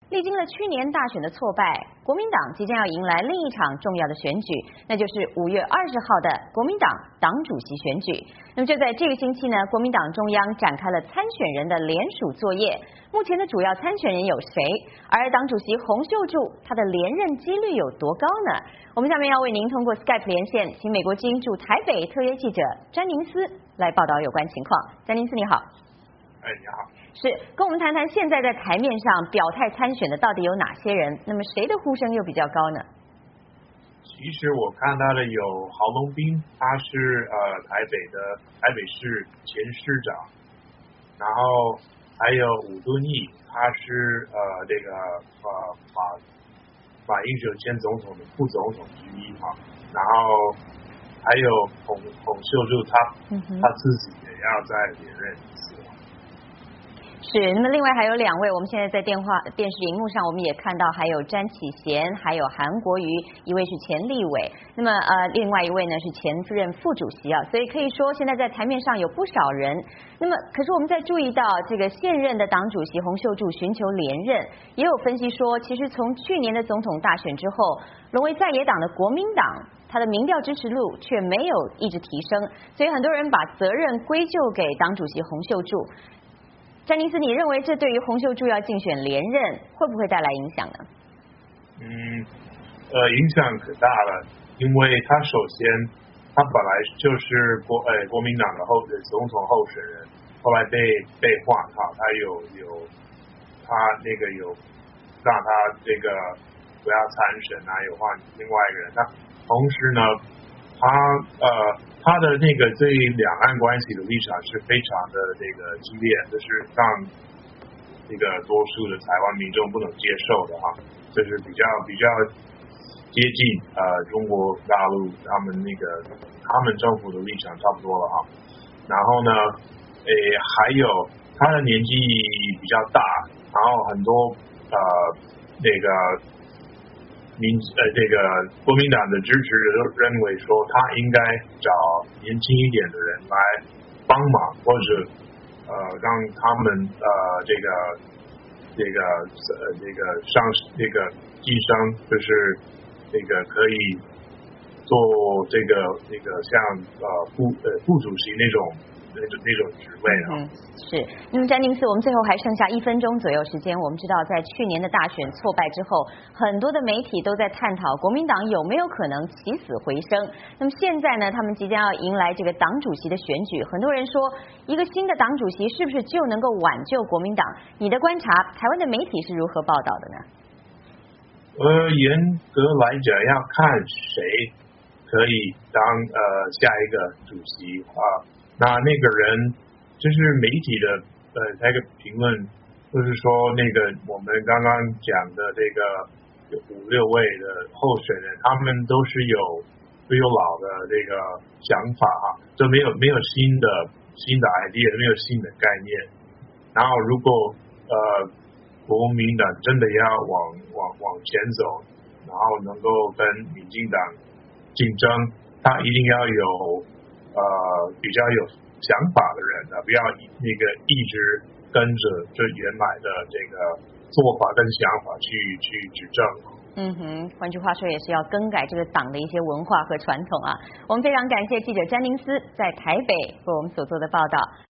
历经了去年大选的挫败，国民党即将要迎来另一场重要的选举，那就是5月20号的国民党党主席选举。那么就在这个星期呢，国民党中央展开了参选人的联署作业。目前的主要参选人有谁？而党主席洪秀柱他的连任几率有多高呢？我们下面要为您通过 Skype 连线，请美国之音驻台北特约记者詹宁斯来报道有关情况。詹宁斯你好。 你好。 是，跟我们谈谈现在在台面上表态参选的到底有哪些人？那么谁的呼声又比较高呢？ 其实我看到的有郝龙斌，他是台北市前市长，然后还有吴敦义，他是马英九前总统的副总统之一哈，然后还有洪秀柱他自己也要再连任一次。 是，那么另外还有2位，我们现在在电视荧幕上我们也看到，还有詹启贤，还有韩国瑜，一位是前立委，那么另外一位呢是前任副主席啊，所以可以说现在在台面上有不少人。那么可是我们在注意到这个现任的党主席洪秀柱寻求连任，也有分析说，其实从去年的总统大选之后，沦为在野党的国民党，他的民调支持度却没有一直提升，所以很多人把责任归咎给党主席洪秀柱。詹宁斯，你认为这对于洪秀柱要竞选连任会不会带来影响呢？ 影响可大了，因为他首先他本来就是国民党的总统候选人，后来被换哈，他有让他这个不要参选啊，有换另外一个人。那同时呢，他的那个对两岸关系的立场是非常的这个激烈，就是让这个多数的台湾民众不能接受的哈，就是比较接近中国大陆他们政府的立场差不多了哈。然后呢，还有他的年纪比较大，然后很多这个国民党的支持者认为说，他应该找年轻一点的人来帮忙，或者让他们晋升，就是可以做像副主席那种职位啊。 是。那么詹宁斯，我们最后还剩下1分钟左右时间。我们知道，在去年的大选挫败之后，很多的媒体都在探讨国民党有没有可能起死回生。那么现在呢，他们即将要迎来这个党主席的选举，很多人说，一个新的党主席是不是就能够挽救国民党？你的观察，台湾的媒体是如何报道的呢？ 严格来讲，要看谁可以当下一个主席啊。那个人就是媒体的那个评论，就是说我们刚刚讲的这个有5、6位的候选人，他们都有老的这个想法哈，就没有新的 idea， 没有新的概念。然后如果国民党真的要往前走，然后能够跟民进党竞争，他一定要有比较有想法的人呢，不要一直跟着这原来的这个做法跟想法去执政。 换句话说，也是要更改这个党的一些文化和传统啊。我们非常感谢记者詹宁斯在台北为我们所做的报道。